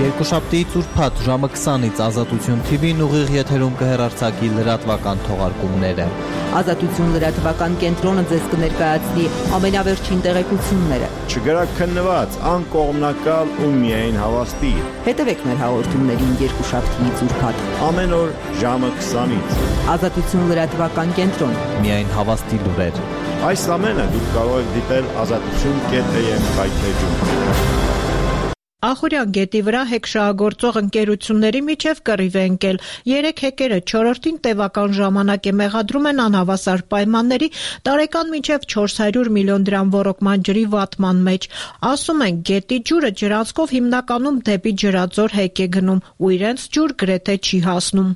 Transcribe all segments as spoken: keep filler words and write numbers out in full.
Երկուշաբթիից ուրբաթ ժամը քսանից Ազատություն թի վին ուղիղ եթերում կհեռարձակի լրատվական թողարկումները։ Ազատություն լրատվական կենտրոնը ձեզ կներկայացնի ամենավերջին տեղեկությունները։ Չգրակ քննված, անկողմնակալ ու միայն հավաստի։ Հետևեք մեր հաղորդումներին երկուշաբթիից ուրբաթ Ամեն օր ժամը քսանից։ Ազատություն լրատվական կենտրոն։ Միայն հավաստի լուրեր։ Այս ամենը դուք կարող եք դիտել ազատություն կետ էմ հայթեջում։ Ախուրյան գետի վրա հեքշահագործող ընկերությունների միջև կռիվ է ընկել։ Երեք հեկերը չորրորդին տևական ժամանակ է մեղադրում են անհավասար պայմանների տարեկան մինչև չորս հարյուր միլիոն դրամ ոռոգման ջրի վատման մեջ։ Ասում են, գետի ջուրը ջրանցքով հիմնականում դեպի Ջրածոր հեկ է գնում ու իրենց ջուր գրեթե չի հասնում։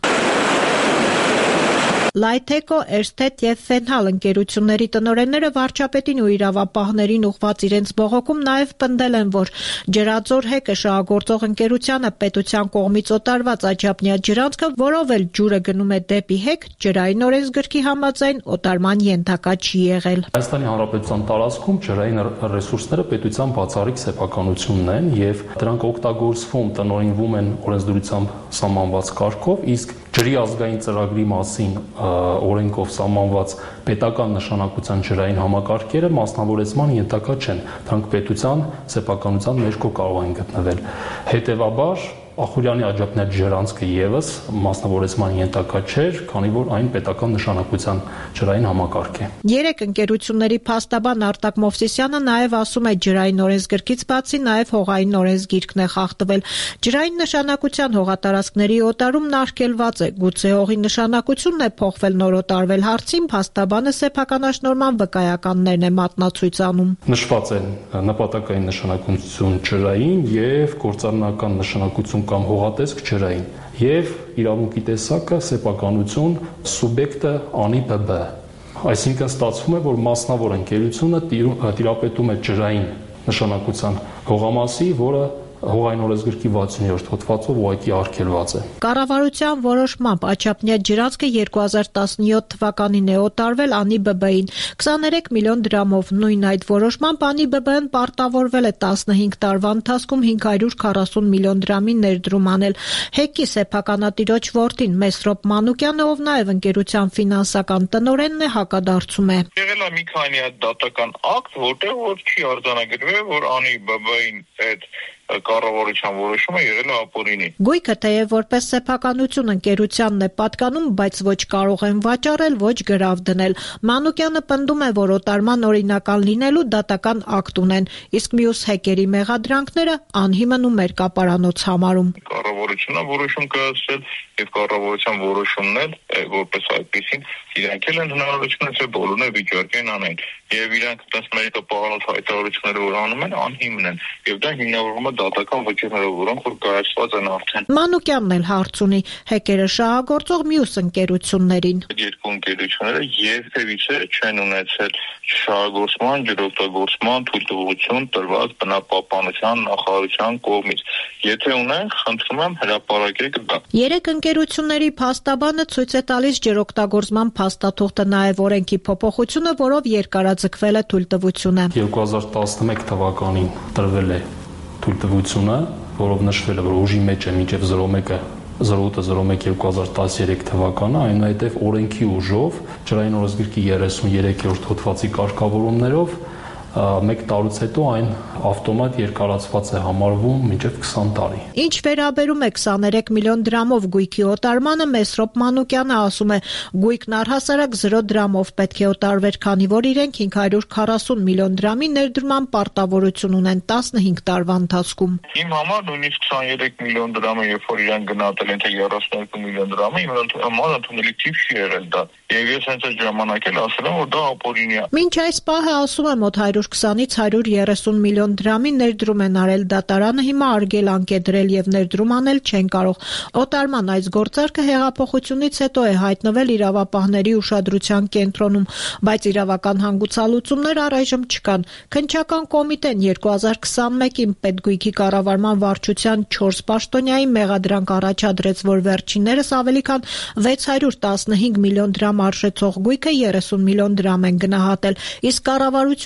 Լայթեկո, Էրսթեթ և Ֆենհալ ընկերությունների տնօրենները վարչապետին ու իրավապահներին ուղղված իրենց բողոքում նաև պնդել են, որ Ջրածոր հեկը շահագործող ընկերությանը պետության կողմից օտարված աչափնյա ջրանցքը, որով էլ ջուրը գնում է դեպի հեկ, ջրային օրենսգրքի համաձայն օտարման ենթակա չի եղել։ Հայաստանի Հանրապետության տարածքում ջրային ռեսուրսները պետության բացառիկ սեփականությունն են եւ դրանք օգտագործվում, տնօրինվում են օրենսդրությամբ սահմանված կարգով, իսկ ջրի ազգային ծրագրի մասին օրենքով սահմանված պետական նշանակության ջրային համակարգերը մասնավորեցման ենթակա չեն։ Դրանք պետության սեփականության ներքո կարող են գտնվել։ Հետևաբար Ախուրյանի աջափնյա ջրանցքը եւս մասնավորեցման ենթակա չէր, քանի որ այն պետական նշանակության ջրային համակարգ է։ Երեք ընկերությունների փաստաբան Արտակ Մովսիսյանը նաև ասում է, ջրային օրենսգրքից բացի նաև հողային օրենսգիրքն է խախտվել։ Ջրային նշանակության հողատարածքների օտարումն արգելված է, գուցե հողի նշանակությունն է փոխվել նոր օտարվել հարցին փաստաբանը սեփականաշնորհման վկայականներն է մատնացույց անում։ Նշված են նպատակային նշանակություն ջրային եւ գործառնական նշանակություն կամ հողատեսկ ջրային եւ իրավունքի տեսակը սեփականություն սուբյեկտը անի բբ։ Այսինքն ստացվում է, որ մասնավոր ընկերությունը տիրապետում է ջրային նշանակության հողամասի, որը հողային օրենսգրքի վաթսուններորդ հոդվածով ուղղակի արգելված է։ Կառավարության որոշմամբ աչափնյա ջրանցքը երկու հազար տասնյոթ թվականին է օտարվել անի բբ-ին քսաներեք միլիոն դրամով։ Նույն այդ որոշմամբ անի բբ-ն պարտավորվել է տասնհինգ տարվա ընթացքում հինգ հարյուր քառասուն միլիոն դրամի ներդրում անել։ Հեկի սեփականատիրոջ որդին Մեսրոպ Մանուկյանը, ով նաև ընկերության ֆինանսական տնօրենն է, հակադարձում է։ Եղել է մի քանի հատ դատական ակտ, որտեղ որ չի արձանագրվել, որ անի բբ-ին այդ կառավարության որոշումը եղել է ապօրինի։ Գույքը թեև որպես սեփականություն ընկերությանն է պատկանում, բայց ոչ կարող են վաճառել, ոչ գրավ դնել։ Մանուկյանը պնդում է, որ օտարման օրինական լինելու դատական ակտ ունեն, իսկ մյուս հեկերի մեղադրանքները անհիմն ու մերկապարանոց համարում։ Կառավարությունը որոշում կայացրել եւ կառավարության որոշումն էլ որպես այդպեսին իրանք էլ են հնարավորություն ունեցել բոլորը վիճարկեն անեն եւ իրանք տասնմեկը պահանջ հայտարարությունները որ անում են անհիմն են եւ դա հիմնավորվում է դատական վճիռներով, որոնք որ կայացված են արդեն։ Մանուկյանն էլ հարց ունի հեկերը շահագործող մյուս ընկերություններին։ Երկու ընկերությունները երբևիցե չեն ունեցել շահագործման, ջրօգտագործման թույլտվություն տրված բնապահպանության նախարարության կողմից։ Եթե ունեն, խնդրում եմ հրապարակեք դա։ Երեք ընկերությունների փաստաբանը ցույց է տալիս ջրօգտագործման փաստաթուղթը, նաև օրենքի փոփոխությունը, որով երկարաձգվել է թույլտվությունը։ երկու հազար տասնմեկ թվականին տրվել է թույլտվությունը, որով նշվել է, որ ուժի մեջ է մինչև զրո մեկը զրո ութ զրո մեկ երկու հազար տասներեք թվականը, այնուհետև օրենքի ուժով ջրային օրենսգրքի երեսուներորդ հոդվածի կարգավորումներով մեկ տարուց հետո այն ավտոմատ երկարացված է համարվում մինչև քսան տարի։ Ինչ վերաբերում է քսաներեք միլիոն դրամով գույքի օտարմանը, Մեսրոպ Մանուկյանը ասում է, գույքն առհասարակ զրո դրամով պետք է օտարվեր, քանի որ իրենք հինգ հարյուր քառասուն միլիոն դրամի ներդրման պարտավորություն ունեն տասնհինգ տարվա ընթացքում։ Իմ համար նույնիսկ քսաներեք միլիոն դրամը, երբ որ իրենք գնահատել են թե երեսունյոթ միլիոն դրամը, իմ համար ընդունելի թիվ չի եղել դա։ Եվ ես հենց այդ ժամանակ էլ ասել եմ, որ դա ապօրինի է։ Մինչ այս պահը ասում եմ, մոտ հարյուր քսանից հարյուր երեսուն միլիոն դրամի ներդրում են արել, դատարանը հիմա արգելանք է դրել եւ ներդրում անել չեն կարող։ Օտարման այս գործարքը հեղափոխությունից հետո է հայտնվել իրավապահների ուշադրության կենտրոնում, բայց իրավական հանգուցալուծումներ առայժմ չկան։ Քննչական կոմիտեն երկու հազար քսանմեկին Պետգույքի կառավարման վարչության չորս պաշտոնյայի մեղադրանք առաջադրեց, որ վերջիններս ավելի քան վեց հարյուր տասնհինգ միլիոն դրամ արժեցող գույքը երեսուն միլիոն դրամ են գնահատել, իսկ կառավարությունը գույք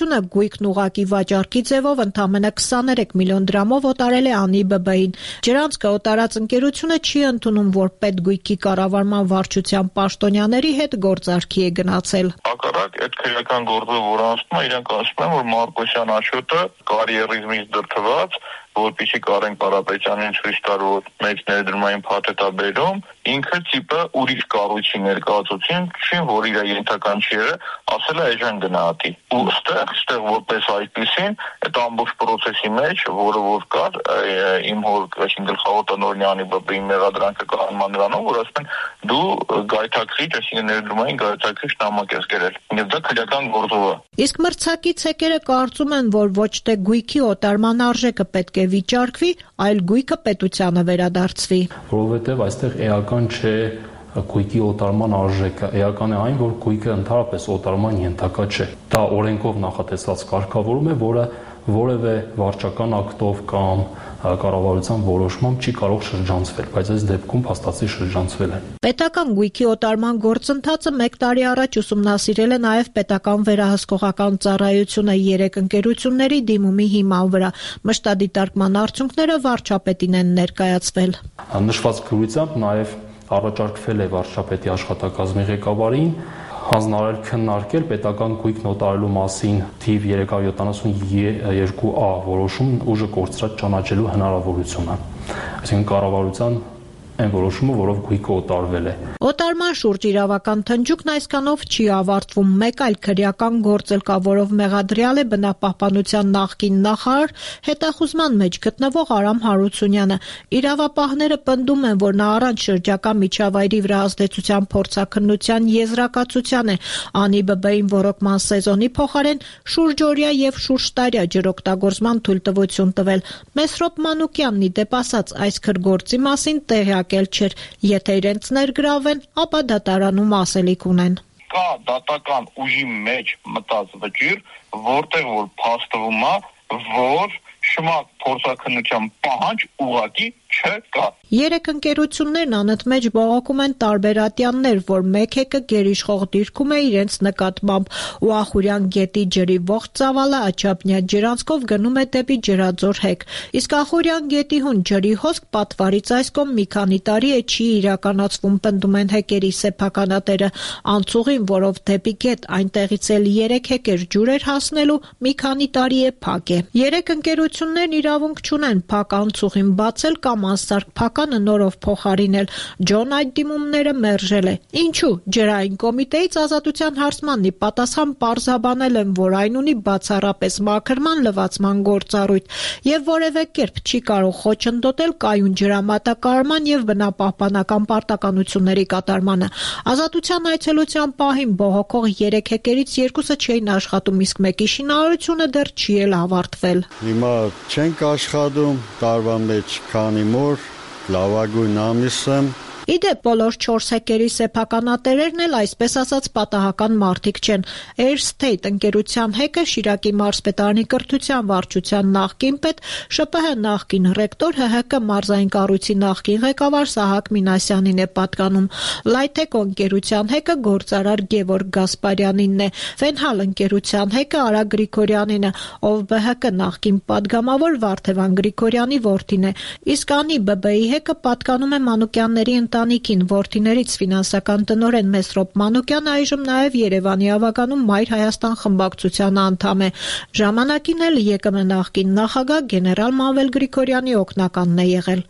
գույքն ուղղակի վաճառքի ձևով ընդամենը քսաներեք միլիոն դրամով օտարել է Անի Բ Բ-ին։ Ջրանցքը օտարած ընկերությունը չի ընդունում, որ պետգույքի կառավարման վարչության պաշտոնյաների հետ գործարքի է գնացել։ Հակառակ այդ քրեական գործը, որ անցնում է, իրենք ասում են, որ Մարկոսյան Աշոտը կարիերիզմից դրդված, որպեսզի Կարեն Կարապետյանին ցույց տար, որ մեծ ներդրումային փաթեթ է բերում, ինքը տիպը ուրիշ կառույցի ներկայացուցին, չի, որ իր ենթական չի եղել, ասել է այժմ գնահատի։ Ու ստեղ, ստեղ որպես այդպեսին, այդ ամբողջ process-ի մեջ, որը որ կար, իմ հոր, այսինքն գլխավոր տնօրենի Անի Բ Բ-ի մեղադրանքը կանոնման նրանով, որ ասում են դու գայթակղիչ, այսինքն ներդրումային գայթակղիչ նամակ ես գրել։ Եվ դա քրեական գործով է։ Իսկ մրցակից հեկերը կարծում են, որ ոչ թե գույքի օտարման արժեքը պետք է վիճարկվի, այլ գույքը պետությանը վերադարձվի։ Որովհետև այստեղ էական չէ գույքի օտարման արժեքը, էական է այն, որ գույքը ընդհանրապես օտարման ենթակա չէ։ Դա օրենքով նախատեսված կարգավորում է, որը որևէ վարչական ակտով կամ կառավարության որոշմամբ չի կարող շրջանցվել, բայց այս դեպքում փաստացի շրջանցվել է։ Պետական գույքի օտարման գործընթացը մեկ տարի առաջ ուսումնասիրել է նաև պետական վերահսկողական ծառայությունը երեք ընկերությունների դիմումի հիման վրա։ Մշտադիտարկման արդյունքները վարչապետին են ներկայացվել։ Նշված գրությամբ նաև առաջարկվել է վարչապետի աշխատակազմի ղեկավարին հանձնարարել քննարկել պետական գույքն օտարելու մասին թիվ երեք հարյուր յոթանասունյոթ A որոշում ուժը կորցրած ճանաչելու հնարավորությունը։ Այսինքն կառավարության այն որոշումը, որով գույքը օտարվել է։ Օտարման շուրջ իրավական թնջուկն այսքանով չի ավարտվում։ Մեկ այլ քրեական գործ էլ կա, որով մեղադրյալ է բնապահպանության նախկին նախարար, հետախուզման մեջ գտնվող Արամ Հարությունյանը։ Իրավապահները պնդում են, որ նա առանց շրջակա միջավայրի վրա ազդեցության փորձաքննության եզրակացության է Անի Բ Բ-ին ոռոգման սեզոնի փոխարեն շուրջօրյա եւ շուրջտարյա ջրօգտագործման թույլտվություն տվել։ Մեսրոպ Մանուկյանն ի դեպ ասած այս քրգործի մասին տեղյակ չէր, եթե իրենց ներգրավեն, ապա դատարանում ասելիք ունեն։ Կա դատական ուժի մեջ մտած վճիռ, որտեղ որ փաստվում է, որ շմա փորձաքննության պահանջ ուղղակի չկա։ Երեք ընկերություններն անընդմեջ բողոքում են տարբեր ատյաններ, որ մեկ հեկը գերիշխող դիրքում է իրենց նկատմամբ ու Ախուրյան գետի ջրի ողջ ծավալը Աչափնյա ջրանցքով գնում է դեպի Ջրաձոր հեկ։ Իսկ Ախուրյան գետի հուն ջրի հոսք պատվարից այս կողմ մի քանի տարի է չի իրականացվում, պնդում են հեկերի սեփականատերը։ Անցուղին, որով դեպի գետ այնտեղից էլ երեք հեկեր ջուր էր հասնելու, մի քանի տարի է փակ է։ Երեք ընկերություններն իրավունք չունեն փակ անցուղին բացել կամ անսարք փականը նորով փոխարինել։ Ջոն այդ դիմումները մերժել է։ Ինչու՞։ Ջրային կոմիտեից ազատության հարցմանն ի պատասխան պարզաբանել են, որ այն ունի բացառապես մաքրման լվացման գործառույթ եւ որևէ կերպ չի կարող խոչընդոտել կայուն ջրամատակարարման եւ բնապահպանական պարտականությունների կատարմանը։ Ազատության այցելության պահին բողոքող երեք հեկերից երկուսը չէին աշխատում, իսկ մեկի շինարարությունը դեռ չի էլ ավարտվել։ Հիմա չենք աշխատում, տարվա մեջ քանի օր լավագույն ամիս եմ։ Իդեպ բոլոր չորս հեկերի սեփականատերերն էլ այսպես ասած պատահական մարդիկ չեն։ Air State ընկերության հեկը Շիրակի մարզպետարանի կրթության վարչության նախկին պետ, Շ Պ Հ նախկին ռեկտոր, Հ Հ Կ մարզային կառույցի նախկին ղեկավար Սահակ Մինասյանին է պատկանում։ Լայթեկո ընկերության հեկը գործարար Գևորգ Գասպարյանինն է։ Ֆենհալ ընկերության հեկը Արա Գրիգորյանինը, ով Բ Հ Կ նախկին падգամավոր Վարդևան Գրիգորյանի որդին է։ Իսկ Անի Բ Բ-ի հեկը պատկանում է Մանուկյանների ընտանիքին, որդիներից ֆինանսական տնօրեն Մեսրոպ Մանուկյանը այժմ նաև Երևանի ավագանում Մայր Հայաստան խմբակցության անդամ է։ Ժամանակին էլ Ե Կ Մ նախկին նախագահ գեներալ Մանվել Գրիգորյանի օգնականն է եղել։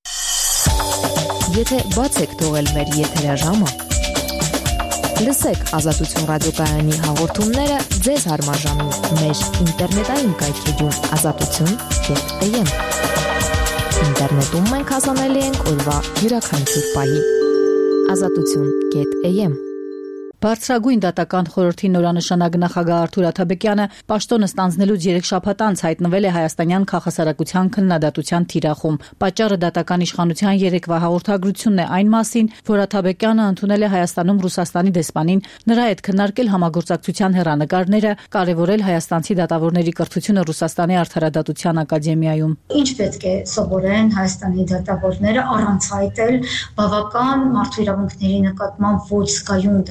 Եթե բաց եք թողել մեր եթերաժամը, լսեք Ազատություն ռադիոկայանի հաղորդումները ձեզ հարմարժանում մեր ինտերնետային կայքեջում ազատություն կետ է եմ։ Ինտերնետում մենք հասանելի ենք օրվա յուրաքանչյուր պահի։ ազատություն կետ է եմ։ Բարձրագույն դատական խորհրդի նորանշանակ նախագահ Արթուր Աթաբեկյանը պաշտոնը ստանձնելուց երեք շաբաթ անց հայտնվել է Հայաստանյան քաղաքասարակության քննադատության թիրախում։ Պատճառը դատական իշխանության երեկվա հաղորդագրությունն է այն մասին, որ Աթաբեկյանը ընդունել է Հայաստանում Ռուսաստանի դեսպանին, նրա հետ քննարկել համագործակցության հեռանկարները, կարևորել հայաստանցի դատավորների կրթությունը Ռուսաստանի արդարադատության ակադեմիայում։ Ինչ պետք է սովորեն Հայաստանի դատավորները առանց հայտել բավական մարդու իրավունքների նկատմամբ ոչ զգայուն դատական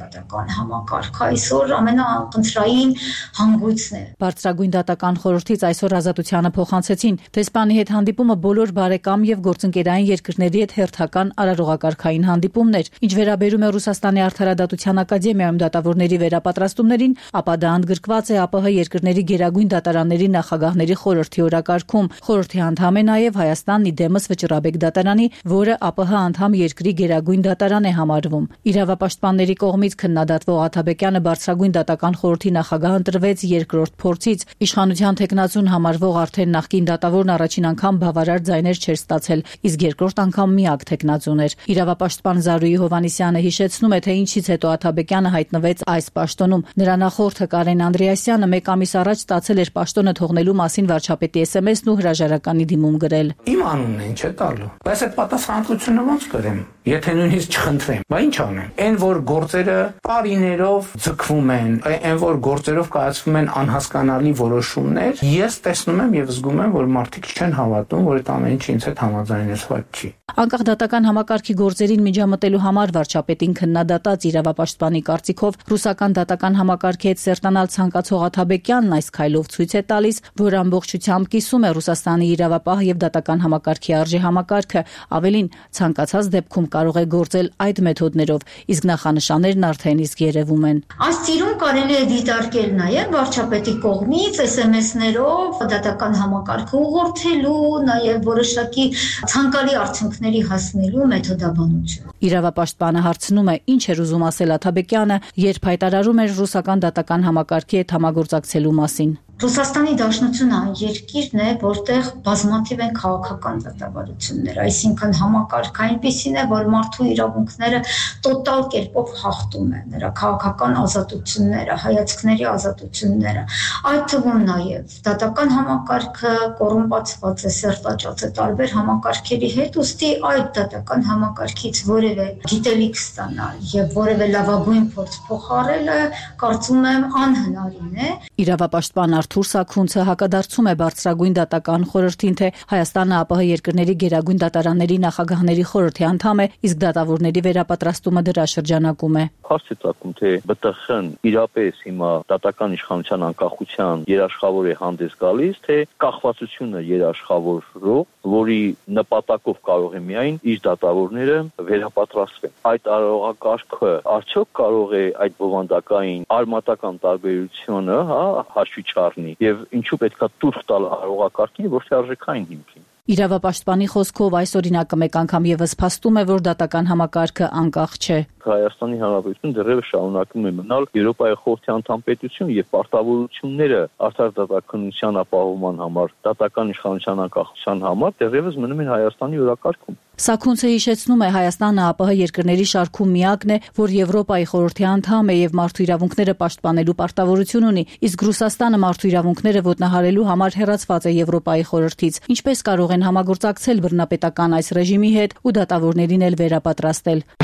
դատական համակարգը այսօր ամենախնդրային հանգույցն է։ Բարձրագույն դատական խորհրդից այսօր Ազատությանը փոխանցեցին դեսպանի հետ հանդիպումը բոլոր բարեկամ եւ գործընկերային երկրների հետ հերթական արարողակարգային հանդիպումներ։ Ինչ վերաբերում է Ռուսաստանի արդարադատության ակադեմիայում դատավորների վերապատրաստումներին, ապա դա ընդգրկված է ԱՊՀ երկրների գերագույն դատարանների նախագահների խորհրդի օրակարգում։ Խորհրդի անդամ է նաեւ Հայաստանն իդեմս Վճռաբեկ դատարանի, որը ԱՊՀ անդամ երկրի գերագույն դատարան է համարվում։ Իրավապաշտպանների կողմից քննադատվող Աթաբեկյանը բարձրագույն դատական խորհրդի նախագահ ընտրվեց երկրորդ փորձից։ Իշխանության թեկնածուն համարվող արդեն նախկին դատավորն առաջին անգամ բավարար ձայներ չէր ստացել, իսկ երկրորդ անգամ միակ թեկնածուն էր։ Իրավապաշտպան Զարուհի Հովհաննիսյանը հիշեցնում է, թե ինչից հետո Աթաբեկյանը հայտնվեց այս պաշտոնում։ Նրա նախորդը Կարեն Անդրեասյանը մեկ ամիս առաջ ստացել էր պաշտոնը թողնելու մասին վարչապետի էս էմ էսն ու հրաժարականի դիմում գրել։ Իմ անունն ինչ է տալու։ Բայց այդ պատասխանատվությունը ո՞նց կրեմ։ Եթե նույնիսկ չխնդրեմ, բա ինչ անեմ։ Այն որ գործերը տարիներով ձգվում են, այն որ գործերով կայացվում են անհասկանալի որոշումներ, ես տեսնում եմ եւ զգում եմ, որ մարդիկ չեն հավատում, որ այդ ամեն ինչը ինձ հետ համաձայնեցված չի։ Անկախ դատական համակարգի գործերին միջամտելու համար վարչապետին քննադատած իրավապաշտպանի կարծիքով ռուսական դատական համակարգի հետ սերտանալ ցանկացող Աթաբեկյանն այս քայլով ցույց է տալիս, որ ամբողջությամբ կիսում է Ռուսաստանի իրավապահ եւ դատական համակարգի արժե համակարգը, ավելին ցանկացած դեպքում կարող է գործել այդ մեթոդներով, իսկ նախանշաններն արդեն իսկ երևում են։ Այս ծիրուն կարելի է դիտարկել նաեւ վարչապետի կողմից էս էմ էսներով դատական համակարգը ուղղորդելու, նաեւ որոշակի ցանկալի արդյունքների հասնելու մեթոդաբանություն։ Իրավապաշտպանը հարցնում է, ինչ էր ուզում ասել Աթաբեկյանը, երբ հայտարարում էր ռուսական դատական համակարգի հետ համագործակցելու մասին։ Ռուսաստանի Դաշնությունը այն երկիրն է, որտեղ բազմաթիվ են քաղաքական դատավարություններ, այսինքն համակարգը այնպիսին է, որ մարդու իրավունքները տոտալ կերպով խախտում են, նրա քաղաքական ազատությունները, հայացքների ազատությունները, այդ թվում նաև դատական համակարգը կոռումպացված է, սերտաճած է տարբեր համակարգերի հետ, ուստի այդ դատական համակարգից որևէ գիտելիք ստանալ եւ որևէ լավագույն փորձ փոխարելը, կարծում եմ, անհնարին է։ Իրավապաշտպան Արթուր Սաքունցը հակադարձում է բարձրագույն դատական խորհրդին, թե Հայաստանը ԱՊՀ երկրների գերագույն դատարանների նախագահների խորհրդի անդամ է, իսկ դատավորների վերապատրաստումը դրա շրջանակում է։ Հարց է ծագում, թե B T X-ն իրապես հիմա դատական իշխանության անկախության երաշխավոր է հանդես գալիս, թե կախվածությունը երաշխավորող, որի նպատակով կարող է միայն իր դատավորները վերապատրաստվեն։ Այդ արարողակարգը արդյոք կարող է այդ բովանդակային արմատական տարբերությունը, հա, հաշվի չառնի եւ ինչու պետքա տուրք տալ արարողակարգին, ոչ թե արժեքային հիմքին։ Իրավապաշտպանի խոսքով այս օրինակը մեկ անգամ եւս փաստում է, որ դատական համակարգը անկախ չէ։ Հայաստանի Հանրապետությունը դեռևս շարունակում է մնալ Եվրոպայի խորհրդի անդամ պետություն եւ պարտավորությունները արդար դատականության ապահովման համար, դատական իշխանության անկախության համար դեռևս մնում են Հայաստանի օրակարգում։ Սաքունցը հիշեցնում է, Հայաստանը ԱՊՀ երկրների շարքում միակն է, որ Եվրոպայի խորհրդի անդամ է եւ մարդու իրավունքները պաշտպանելու պարտավորություն ունի, իսկ Ռուսաստանը մարդու իրավունքները ոտնահարելու համար հեռացված է Եվրոպայի խորհրդից։ Ինչպես կարող են համագործակցել բռնապետական այս ռեժիմի հետ ու դատավորներին էլ վերապատրաստել։